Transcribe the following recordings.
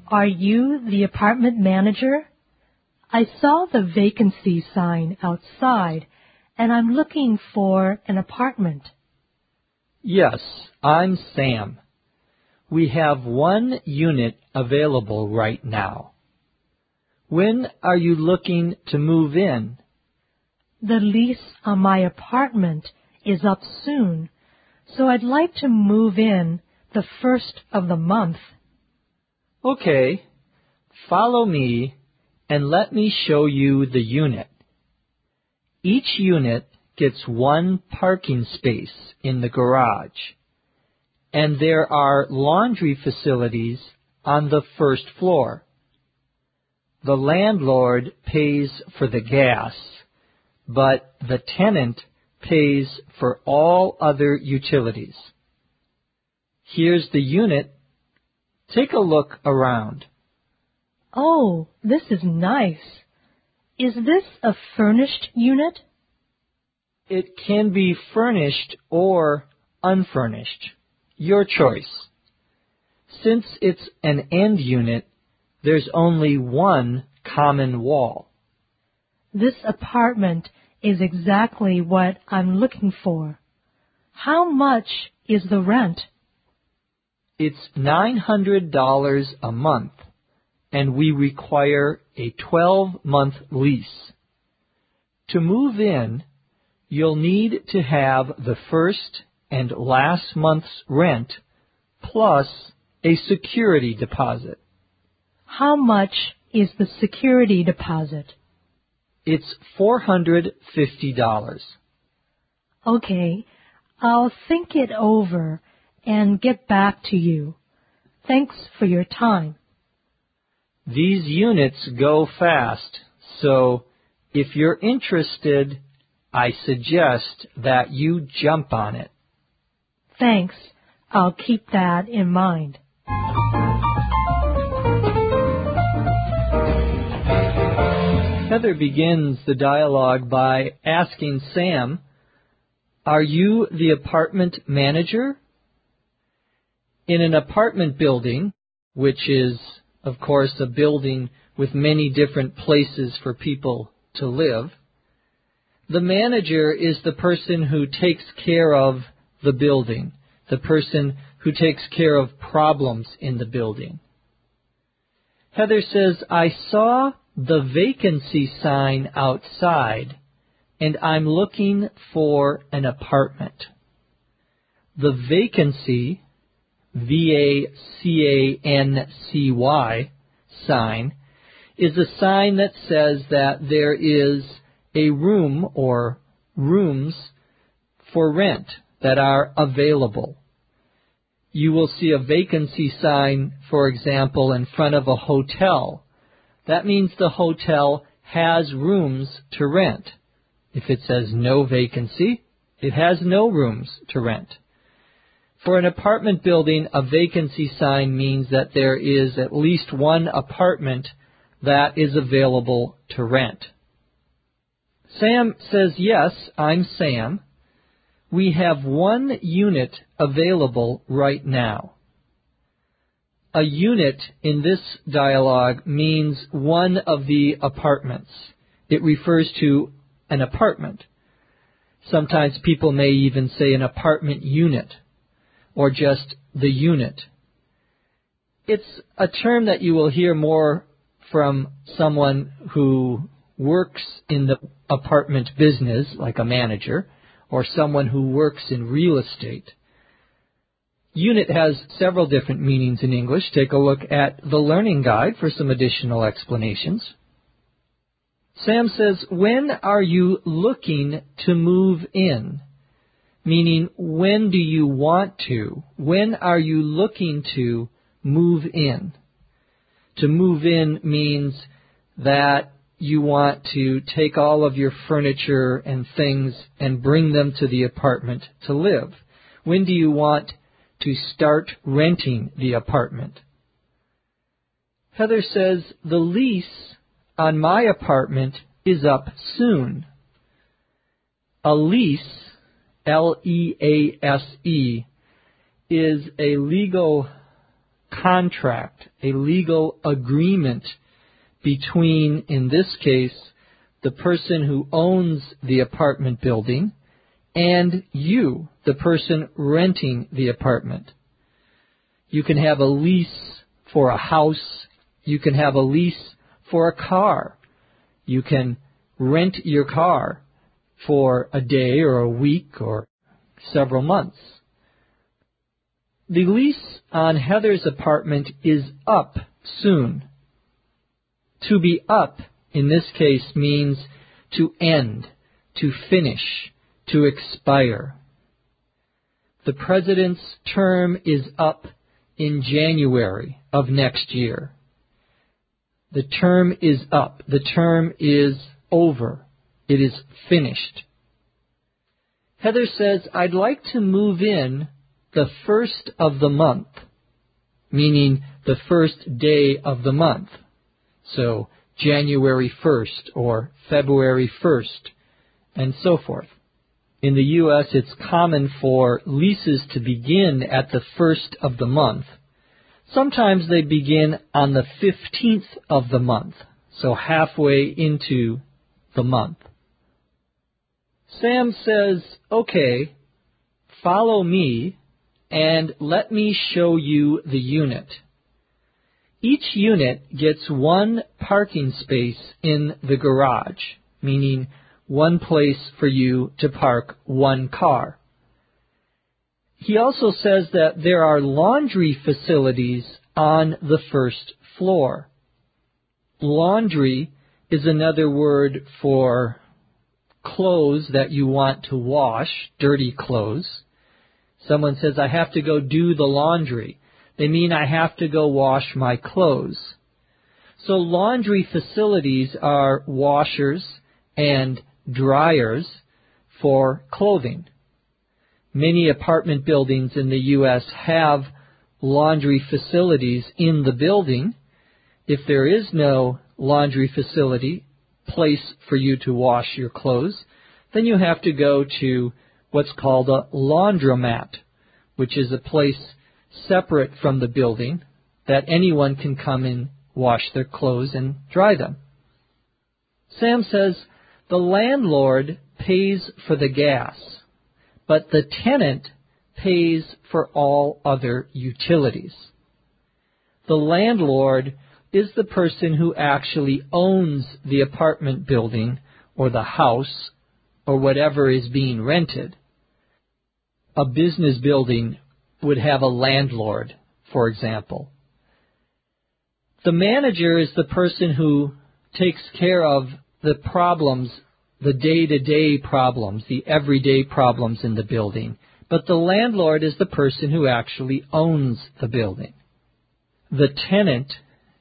Are you the apartment manager? I saw the vacancy sign outside, and I'm looking for an apartment. Yes, I'm Sam. We have one unit available right now. When are you looking to move in? The lease on my apartment is up soon, so I'd like to move in the first of the month. Okay, follow me and let me show you the unit. Each unit gets one parking space in the garage, and there are laundry facilities on the first floor. The landlord pays for the gas, but the tenant pays for all other utilities. Here's the unit. Take a look around. Oh, this is nice. Is this a furnished unit? It can be furnished or unfurnished. Your choice. Since it's an end unit, there's only one common wall. This apartment is exactly what I'm looking for. How much is the rent? It's $900 a month, and we require a 12-month lease. To move in, you'll need to have the first and last month's rent plus a security deposit. How much is the security deposit? It's $450. Okay, I'll think it over and get back to you. Thanks for your time. These units go fast, so if you're interested, I suggest that you jump on it. Thanks. I'll keep that in mind. Heather begins the dialogue by asking Sam, "Are you the apartment manager?" In an apartment building, which is, of course, a building with many different places for people to live, the manager is the person who takes care of the building, the person who takes care of problems in the building. Heather says, "I saw the vacancy sign outside, and I'm looking for an apartment." The vacancy, V-A-C-A-N-C-Y, sign is a sign that says that there is a room or rooms for rent that are available. You will see a vacancy sign, for example, in front of a hotel. That means the hotel has rooms to rent. If it says no vacancy, it has no rooms to rent. For an apartment building, a vacancy sign means that there is at least one apartment that is available to rent. Sam says, "Yes, I'm Sam. We have one unit available right now." A unit in this dialogue means one of the apartments. It refers to an apartment. Sometimes people may even say an apartment unit or just the unit. It's a term that you will hear more from someone who works in the apartment business, like a manager, or someone who works in real estate. Unit has several different meanings in English. Take a look at the Learning Guide for some additional explanations. Sam says, "When are you looking to move in?" Meaning, when do you want to? When are you looking to move in? To move in means that you want to take all of your furniture and things and bring them to the apartment to live. When do you want to start renting the apartment? Heather says, "The lease on my apartment is up soon." A lease, L-E-A-S-E, is a legal contract, a legal agreement between, in this case, the person who owns the apartment building and you, the person renting the apartment. You can have a lease for a house. You can have a lease for a car. You can rent your car for a day or a week or several months. The lease on Heather's apartment is up soon. To be up, in this case, means to end, to finish, to expire. The president's term is up in January of next year. The term is up. The term is over. It is finished. Heather says, I'd like to move in the first of the month, meaning the first day of the month. So January 1st or February 1st, and so forth. In the U.S., it's common for leases to begin at the first of the month. Sometimes they begin on the 15th of the month, so halfway into the month. Sam says, okay, follow me and let me show you the unit. Each unit gets one parking space in the garage, meaning one place for you to park one car. He also says that there are laundry facilities on the first floor. Laundry is another word for clothes that you want to wash, dirty clothes. Someone says, I have to go do the laundry. They mean I have to go wash my clothes. So laundry facilities are washers and dryers for clothing. Many apartment buildings in the U.S. have laundry facilities in the building. If there is no laundry facility, place for you to wash your clothes, then you have to go to what's called a laundromat, which is a place separate from the building that anyone can come and wash their clothes and dry them. Sam says the landlord pays for the gas, but the tenant pays for all other utilities. The landlord is the person who actually owns the apartment building or the house or whatever is being rented. A business building would have a landlord, for example. The manager is the person who takes care of the problems, the day-to-day problems, the everyday problems in the building. But the landlord is the person who actually owns the building. The tenant,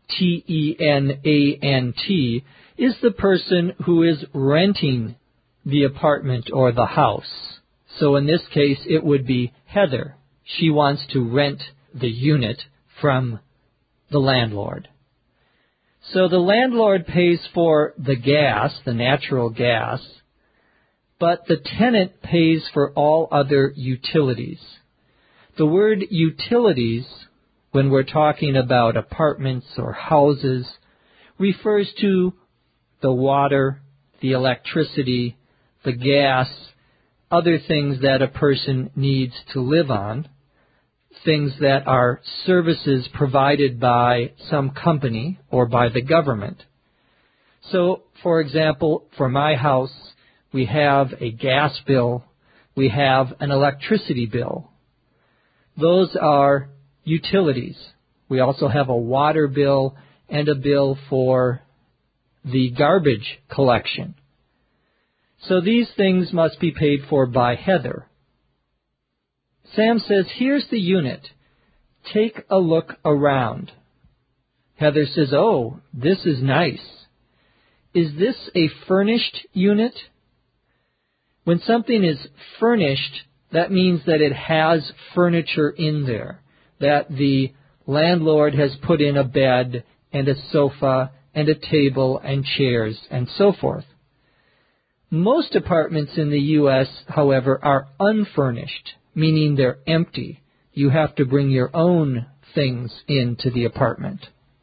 T-E-N-A-N-T, is the person who is renting the apartment or the house. So in this case, it would be Heather. She wants to rent the unit from the landlord. So the landlord pays for the gas, the natural gas, but the tenant pays for all other utilities. The word utilities, when we're talking about apartments or houses, refers to the water, the electricity, the gas, other things that a person needs to live on, things that are services provided by some company or by the government. So, for example, for my house, we have a gas bill, we have an electricity bill. Those are utilities. We also have a water bill and a bill for the garbage collection. So these things must be paid for by Heather. Sam says, here's the unit. Take a look around. Heather says, oh, this is nice. Is this a furnished unit? When something is furnished, that means that it has furniture in there, that the landlord has put in a bed and a sofa and a table and chairs and so forth. Most apartments in the U.S., however, are unfurnished, meaning they're empty. You have to bring your own things into the apartment.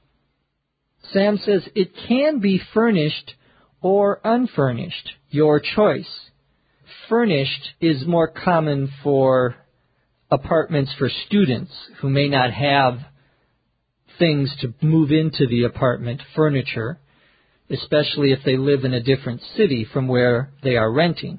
Sam says it can be furnished or unfurnished, your choice. Furnished is more common for apartments for students who may not have things to move into the apartment, furniture, especially if they live in a different city from where they are renting.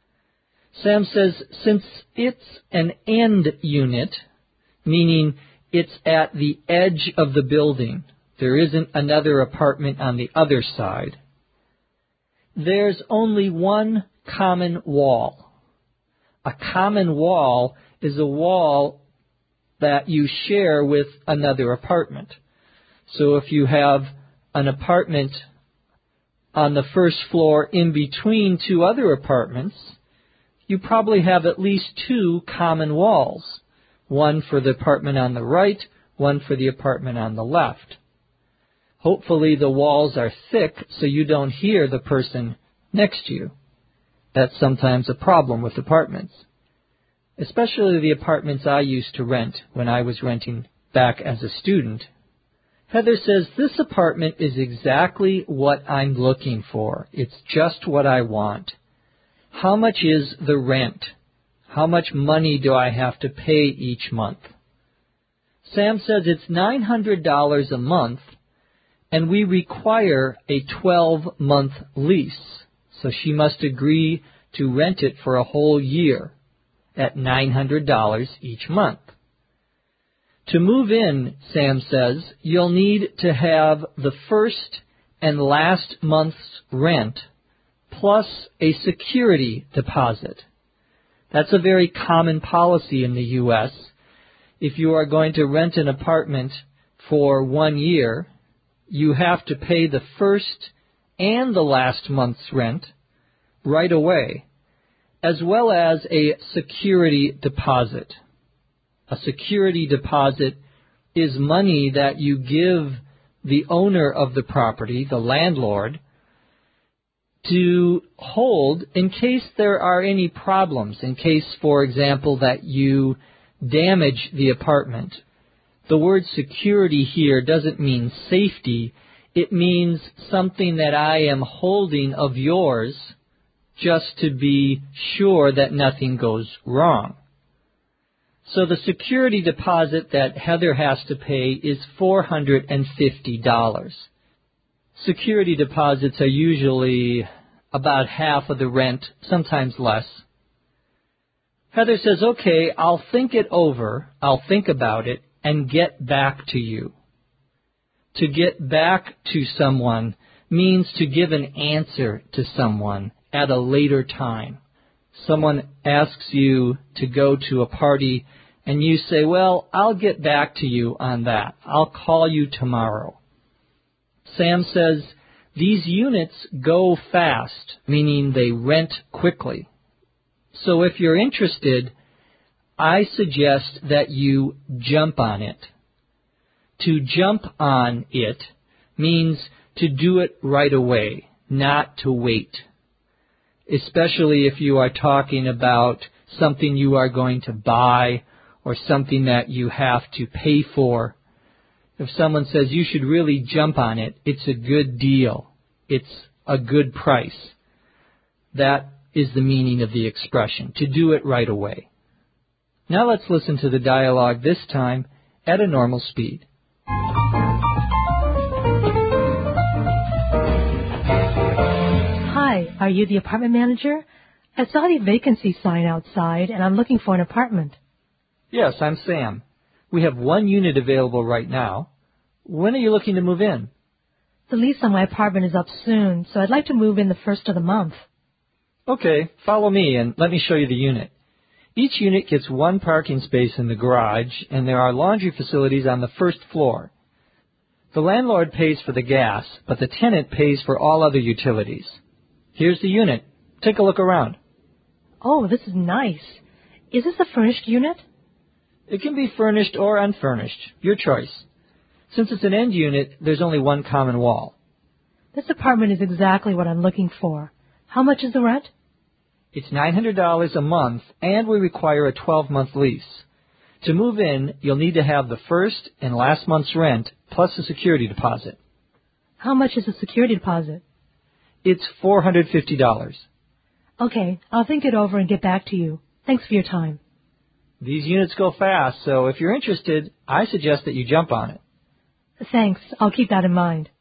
Sam says since it's an end unit, meaning it's at the edge of the building, there isn't another apartment on the other side, there's only one common wall. A common wall is a wall that you share with another apartment. So if you have an apartment on the first floor in between two other apartments, you probably have at least two common walls, one for the apartment on the right, one for the apartment on the left. Hopefully the walls are thick so you don't hear the person next to you. That's sometimes a problem with apartments, especially the apartments I used to rent when I was renting back as a student. Heather says, this apartment is exactly what I'm looking for. It's just what I want. How much is the rent? How much money do I have to pay each month? Sam says it's $900 a month, and we require a 12-month lease. So she must agree to rent it for a whole year at $900 each month. To move in, Sam says, you'll need to have the first and last month's rent plus a security deposit. That's a very common policy in the U.S. If you are going to rent an apartment for 1 year, you have to pay the first and the last month's rent right away, as well as a security deposit. A security deposit is money that you give the owner of the property, the landlord, to hold in case there are any problems, in case, for example, that you damage the apartment. The word security here doesn't mean safety. It means something that I am holding of yours just to be sure that nothing goes wrong. So the security deposit that Heather has to pay is $450. Security deposits are usually about half of the rent, sometimes less. Heather says, okay, I'll think it over, I'll think about it, and get back to you. To get back to someone means to give an answer to someone at a later time. Someone asks you to go to a party, and you say, well, I'll get back to you on that. I'll call you tomorrow. Sam says, these units go fast, meaning they rent quickly. So if you're interested, I suggest that you jump on it. To jump on it means to do it right away, not to wait. Especially if you are talking about something you are going to buy or something that you have to pay for. If someone says you should really jump on it, it's a good deal. It's a good price. That is the meaning of the expression, to do it right away. Now let's listen to the dialogue, this time at a normal speed. Hi, are you the apartment manager? I saw the vacancy sign outside, and I'm looking for an apartment. Yes, I'm Sam. We have one unit available right now. When are you looking to move in? The lease on my apartment is up soon, so I'd like to move in the first of the month. Okay, follow me and let me show you the unit. Each unit gets one parking space in the garage, and there are laundry facilities on the first floor. The landlord pays for the gas, but the tenant pays for all other utilities. Here's the unit. Take a look around. Oh, this is nice. Is this a furnished unit? It can be furnished or unfurnished, your choice. Since it's an end unit, there's only one common wall. This apartment is exactly what I'm looking for. How much is the rent? It's $900 a month, and we require a 12-month lease. To move in, you'll need to have the first and last month's rent plus a security deposit. How much is the security deposit? It's $450. Okay, I'll think it over and get back to you. Thanks for your time. These units go fast, so if you're interested, I suggest that you jump on it. Thanks. I'll keep that in mind.